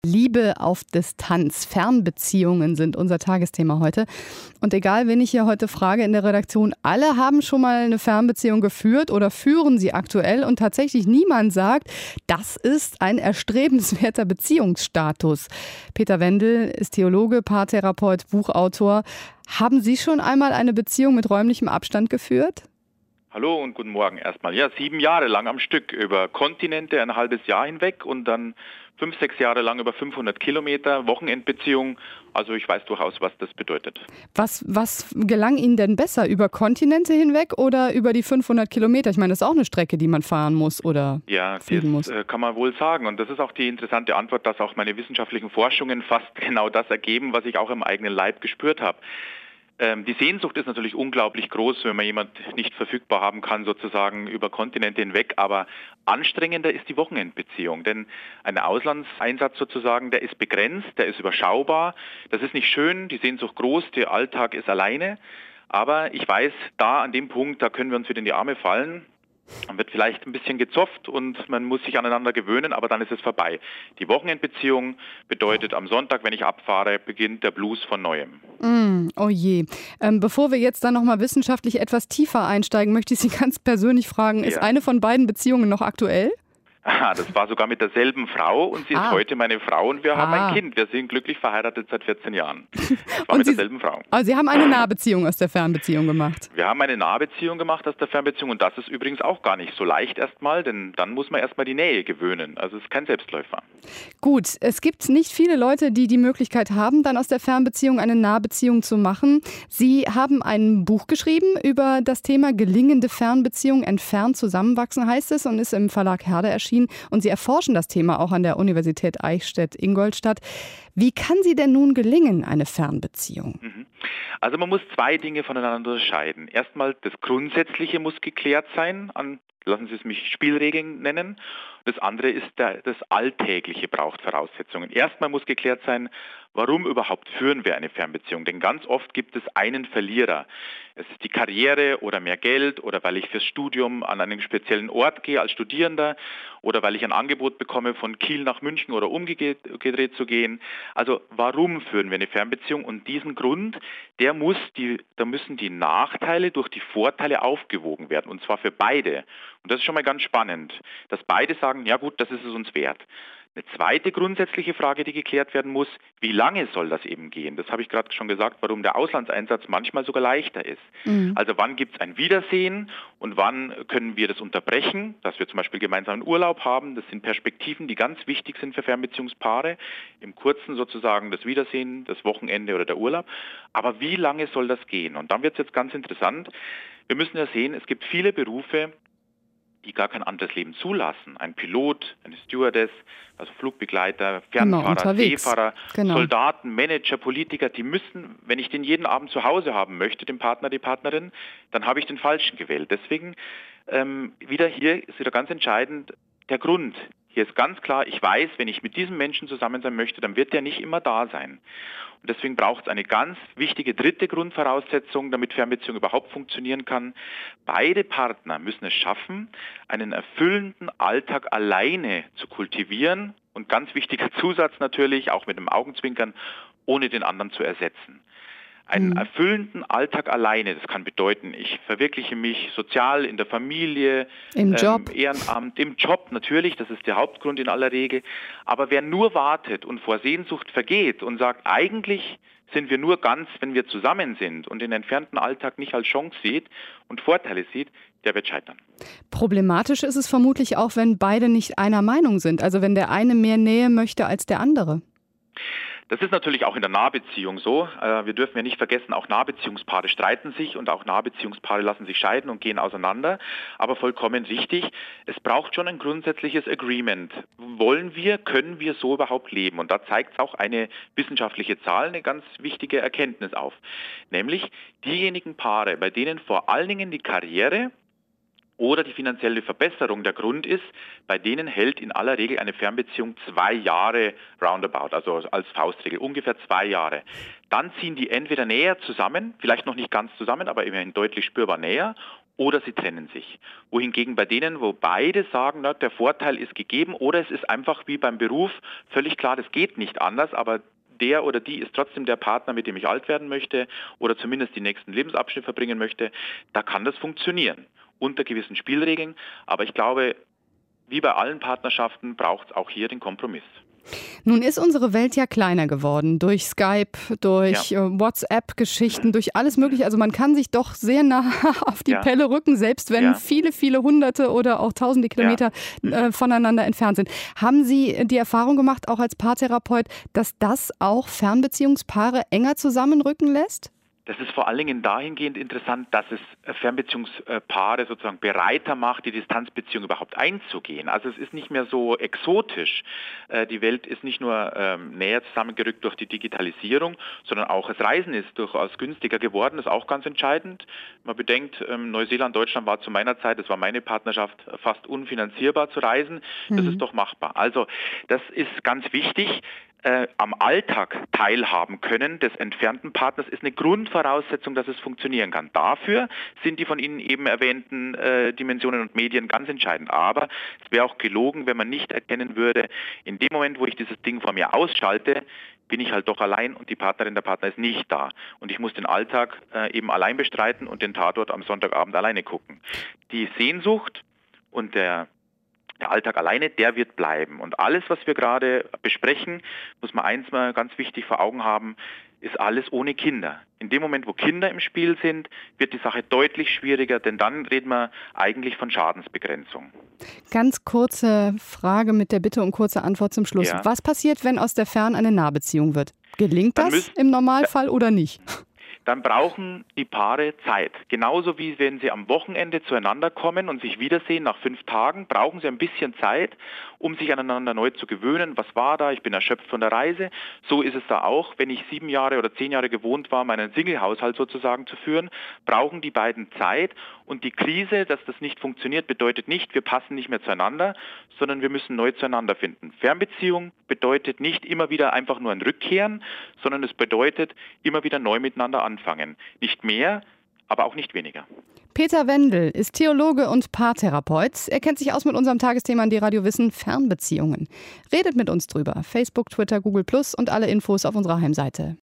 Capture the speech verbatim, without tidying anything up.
Liebe auf Distanz, Fernbeziehungen sind unser Tagesthema heute. Und egal, wen ich hier heute frage in der Redaktion, alle haben schon mal eine Fernbeziehung geführt oder führen sie aktuell. Und tatsächlich niemand sagt, das ist ein erstrebenswerter Beziehungsstatus. Peter Wendel ist Theologe, Paartherapeut, Buchautor. Haben Sie schon einmal eine Beziehung mit räumlichem Abstand geführt? Hallo und guten Morgen erstmal. Ja, sieben Jahre lang am Stück über Kontinente, ein halbes Jahr hinweg und dann fünf, sechs Jahre lang über fünfhundert Kilometer, Wochenendbeziehung. Also ich weiß durchaus, was das bedeutet. Was, was gelang Ihnen denn besser, über Kontinente hinweg oder über die fünfhundert Kilometer? Ich meine, das ist auch eine Strecke, die man fahren muss oder ja, fliegen das muss. Kann man wohl sagen. Und das ist auch die interessante Antwort, dass auch meine wissenschaftlichen Forschungen fast genau das ergeben, was ich auch im eigenen Leib gespürt habe. Die Sehnsucht ist natürlich unglaublich groß, wenn man jemand nicht verfügbar haben kann, sozusagen über Kontinente hinweg. Aber anstrengender ist die Wochenendbeziehung. Denn ein Auslandseinsatz sozusagen, der ist begrenzt, der ist überschaubar. Das ist nicht schön, die Sehnsucht groß, der Alltag ist alleine. Aber ich weiß, da an dem Punkt, da können wir uns wieder in die Arme fallen. Man wird vielleicht ein bisschen gezofft und man muss sich aneinander gewöhnen, aber dann ist es vorbei. Die Wochenendbeziehung bedeutet, am Sonntag, wenn ich abfahre, beginnt der Blues von Neuem. Mm, oh je. Ähm, bevor wir jetzt dann nochmal wissenschaftlich etwas tiefer einsteigen, möchte ich Sie ganz persönlich fragen, ist ja. eine von beiden Beziehungen noch aktuell? Ah, das war sogar mit derselben Frau und sie ah. ist heute meine Frau und wir ah. haben ein Kind. Wir sind glücklich verheiratet seit vierzehn Jahren. Das war und mit Sie, derselben Frau. Also Sie haben eine Nahbeziehung aus der Fernbeziehung gemacht? Wir haben eine Nahbeziehung gemacht aus der Fernbeziehung und das ist übrigens auch gar nicht so leicht erstmal, denn dann muss man erstmal die Nähe gewöhnen. Also es ist kein Selbstläufer. Gut, es gibt nicht viele Leute, die die Möglichkeit haben, dann aus der Fernbeziehung eine Nahbeziehung zu machen. Sie haben ein Buch geschrieben über das Thema gelingende Fernbeziehung, entfernt zusammenwachsen heißt es und ist im Verlag Herder erschienen. Und Sie erforschen das Thema auch an der Universität Eichstätt-Ingolstadt. Wie kann sie denn nun gelingen, eine Fernbeziehung? Also man muss zwei Dinge voneinander unterscheiden. Erstmal, das Grundsätzliche muss geklärt sein, an, lassen Sie es mich Spielregeln nennen. Das andere ist, der, das Alltägliche braucht Voraussetzungen. Erstmal muss geklärt sein, warum überhaupt führen wir eine Fernbeziehung? Denn ganz oft gibt es einen Verlierer. Es ist die Karriere oder mehr Geld oder weil ich fürs Studium an einen speziellen Ort gehe als Studierender oder weil ich ein Angebot bekomme, von Kiel nach München oder umgedreht zu gehen. Also warum führen wir eine Fernbeziehung? Und diesen Grund, der muss die, da müssen die Nachteile durch die Vorteile aufgewogen werden und zwar für beide. Und das ist schon mal ganz spannend, dass beide sagen, ja gut, das ist es uns wert. Eine zweite grundsätzliche Frage, die geklärt werden muss, wie lange soll das eben gehen? Das habe ich gerade schon gesagt, warum der Auslandseinsatz manchmal sogar leichter ist. Mhm. Also wann gibt es ein Wiedersehen und wann können wir das unterbrechen, dass wir zum Beispiel gemeinsamen Urlaub haben. Das sind Perspektiven, die ganz wichtig sind für Fernbeziehungspaare. Im Kurzen sozusagen das Wiedersehen, das Wochenende oder der Urlaub. Aber wie lange soll das gehen? Und dann wird es jetzt ganz interessant. Wir müssen ja sehen, es gibt viele Berufe, die gar kein anderes Leben zulassen. Ein Pilot, eine Stewardess, also Flugbegleiter, Fernfahrer, genau, Seefahrer, genau. Soldaten, Manager, Politiker, die müssen, wenn ich den jeden Abend zu Hause haben möchte, den Partner, die Partnerin, dann habe ich den Falschen gewählt. Deswegen ähm, wieder hier ist wieder ganz entscheidend der Grund. Hier ist ganz klar, ich weiß, wenn ich mit diesem Menschen zusammen sein möchte, dann wird der nicht immer da sein. Und deswegen braucht es eine ganz wichtige dritte Grundvoraussetzung, damit Fernbeziehung überhaupt funktionieren kann. Beide Partner müssen es schaffen, einen erfüllenden Alltag alleine zu kultivieren und ganz wichtiger Zusatz natürlich, auch mit dem Augenzwinkern, ohne den anderen zu ersetzen. Einen erfüllenden Alltag alleine, das kann bedeuten, ich verwirkliche mich sozial in der Familie, im Job, ähm, Ehrenamt, im Job natürlich, das ist der Hauptgrund in aller Regel. Aber wer nur wartet und vor Sehnsucht vergeht und sagt, eigentlich sind wir nur ganz, wenn wir zusammen sind und den entfernten Alltag nicht als Chance sieht und Vorteile sieht, der wird scheitern. Problematisch ist es vermutlich auch, wenn beide nicht einer Meinung sind, also wenn der eine mehr Nähe möchte als der andere. Das ist natürlich auch in der Nahbeziehung so. Wir dürfen ja nicht vergessen, auch Nahbeziehungspaare streiten sich und auch Nahbeziehungspaare lassen sich scheiden und gehen auseinander. Aber vollkommen richtig, es braucht schon ein grundsätzliches Agreement. Wollen wir, können wir so überhaupt leben? Und da zeigt es auch eine wissenschaftliche Zahl, eine ganz wichtige Erkenntnis auf. Nämlich diejenigen Paare, bei denen vor allen Dingen die Karriere oder die finanzielle Verbesserung der Grund ist, bei denen hält in aller Regel eine Fernbeziehung zwei Jahre roundabout, also als Faustregel, ungefähr zwei Jahre. Dann ziehen die entweder näher zusammen, vielleicht noch nicht ganz zusammen, aber immerhin deutlich spürbar näher, oder sie trennen sich. Wohingegen bei denen, wo beide sagen, na, der Vorteil ist gegeben oder es ist einfach wie beim Beruf völlig klar, das geht nicht anders, aber der oder die ist trotzdem der Partner, mit dem ich alt werden möchte oder zumindest die nächsten Lebensabschnitte verbringen möchte, da kann das funktionieren, unter gewissen Spielregeln. Aber ich glaube, wie bei allen Partnerschaften braucht es auch hier den Kompromiss. Nun ist unsere Welt ja kleiner geworden durch Skype, durch ja. WhatsApp-Geschichten, durch alles Mögliche. Also man kann sich doch sehr nah auf die ja. Pelle rücken, selbst wenn ja. viele, viele Hunderte oder auch tausende Kilometer ja. äh, voneinander entfernt sind. Haben Sie die Erfahrung gemacht, auch als Paartherapeut, dass das auch Fernbeziehungspaare enger zusammenrücken lässt? Das ist vor allen Dingen dahingehend interessant, dass es Fernbeziehungspaare sozusagen bereiter macht, die Distanzbeziehung überhaupt einzugehen. Also es ist nicht mehr so exotisch. Die Welt ist nicht nur näher zusammengerückt durch die Digitalisierung, sondern auch das Reisen ist durchaus günstiger geworden, das ist auch ganz entscheidend. Man bedenkt, Neuseeland, Deutschland war zu meiner Zeit, das war meine Partnerschaft, fast unfinanzierbar zu reisen. Das mhm. ist doch machbar. Also das ist ganz wichtig. Äh, am Alltag teilhaben können des entfernten Partners ist eine Grundvoraussetzung, dass es funktionieren kann. Dafür sind die von Ihnen eben erwähnten äh, Dimensionen und Medien ganz entscheidend. Aber es wäre auch gelogen, wenn man nicht erkennen würde, in dem Moment, wo ich dieses Ding von mir ausschalte, bin ich halt doch allein und die Partnerin, der Partner ist nicht da. Und ich muss den Alltag äh, eben allein bestreiten und den Tatort am Sonntagabend alleine gucken. Die Sehnsucht und der Der Alltag alleine, der wird bleiben. Und alles, was wir gerade besprechen, muss man eins mal ganz wichtig vor Augen haben, ist alles ohne Kinder. In dem Moment, wo Kinder im Spiel sind, wird die Sache deutlich schwieriger, denn dann reden wir eigentlich von Schadensbegrenzung. Ganz kurze Frage mit der Bitte um kurze Antwort zum Schluss. Ja. Was passiert, wenn aus der Fern- eine Nahbeziehung wird? Gelingt das müssen, im Normalfall oder nicht? Dann brauchen die Paare Zeit. Genauso wie wenn sie am Wochenende zueinander kommen und sich wiedersehen nach fünf Tagen, brauchen sie ein bisschen Zeit, um sich aneinander neu zu gewöhnen. Was war da? Ich bin erschöpft von der Reise. So ist es da auch. Wenn ich sieben Jahre oder zehn Jahre gewohnt war, meinen Single-Haushalt sozusagen zu führen, brauchen die beiden Zeit. Und die Krise, dass das nicht funktioniert, bedeutet nicht, wir passen nicht mehr zueinander, sondern wir müssen neu zueinander finden. Fernbeziehung bedeutet nicht immer wieder einfach nur ein Rückkehren, sondern es bedeutet immer wieder neu miteinander anfangen. Nicht mehr, aber auch nicht weniger. Peter Wendel ist Theologe und Paartherapeut. Er kennt sich aus mit unserem Tagesthema an die Radio Wissen, Fernbeziehungen. Redet mit uns drüber. Facebook, Twitter, Google Plus und alle Infos auf unserer Heimseite.